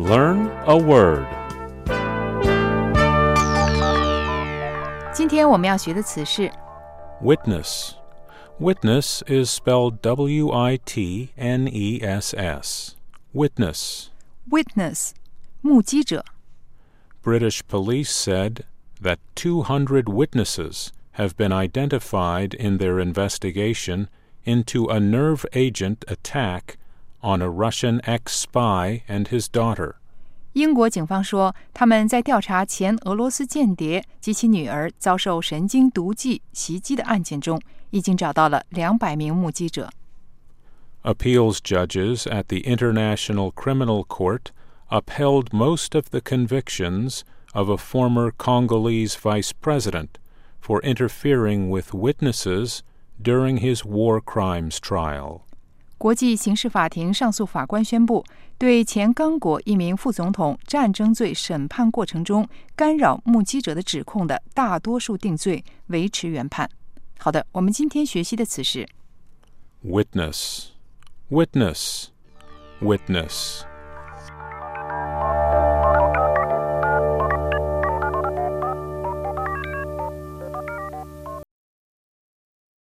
Learn a word. 今天我们要学的词是 Witness. Witness is spelled W-I-T-N-E-S-S. Witness. witness 目击者 British police said that 200 witnesses have been identified in their investigation into a nerve agent attack on a Russian ex-spy and his daughter. 英国警方说，他们在调查前俄罗斯间谍及其女儿遭受神经毒剂袭击的案件中，已经找到了200名目击者。 Appeals judges at the International Criminal Court upheld most of the convictions of a former Congolese vice president for interfering with witnesses during his war crimes trial. 国际刑事法庭上诉法官宣布，对前刚果一名副总统战争罪审判过程中干扰目击者的指控的大多数定罪维持原判。好的，我们今天学习的词是 Witness. Witness. Witness.